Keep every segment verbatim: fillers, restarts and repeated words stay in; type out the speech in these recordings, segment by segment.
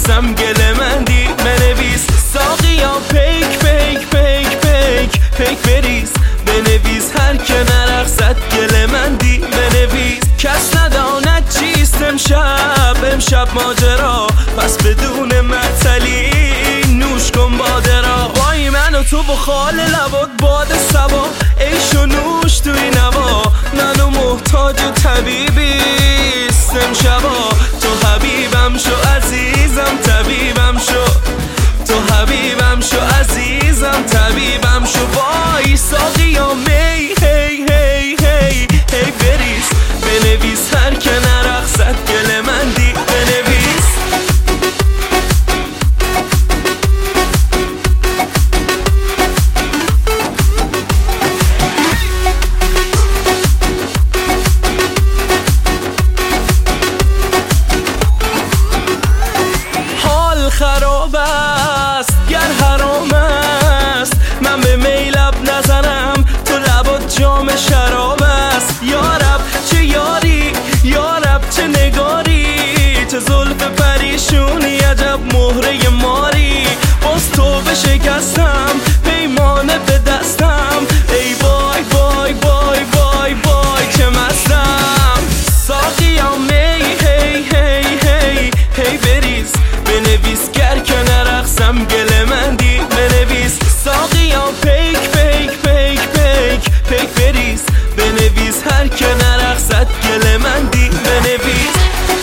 نرقصم گله مندی بنویس ساقیا پیک پیک پیک پیک پیک بریز بنویس هر که نرقصد گله مندی بنویس کس نداند چیست امشب امشب ماجرا پس بدون معطلی نوش کن باده را وای من و تو با خال لبات باد سبا عیش و نوش توی نوا منو محتاج طبیبیست امشبا تو حبیبم شو عزیزم طبیبم شو تو حبیبم شو عزیزم طبیبم شو وای ساقیا می هی هی هی هی بریز بنویس هر که نرقصد گله مندی بنویس حال خراب است گر حرام است من به می لب نزنم تو لبات جام شراب است یارب چه یاری یارب چه نگاری چه زلف پریشونی عجب مهره ماری باز تو بشکستم پیمانه به دستم ای وای وای وای وای وای که مستم ساقیا می هی هی هی هی بریز بنویس گر که نرقصم گله مندی بنویس ساقیا پیک پیک پیک پیک پیک بریز بنویس هر که نرقصد گله مندی بنویس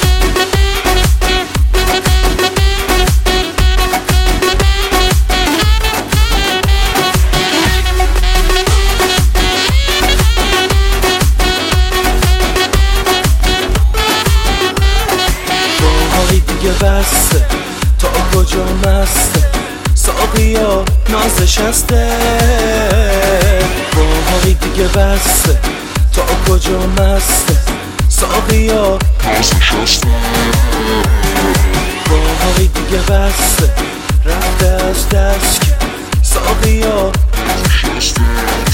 وای دیگه بسته تا کجا مسته ساقیا نازش هسته وای دیگه بسته تا کجا مسته ساقیا نازش هسته وای دیگه بسته رفته از دست که ساقیا نازش هسته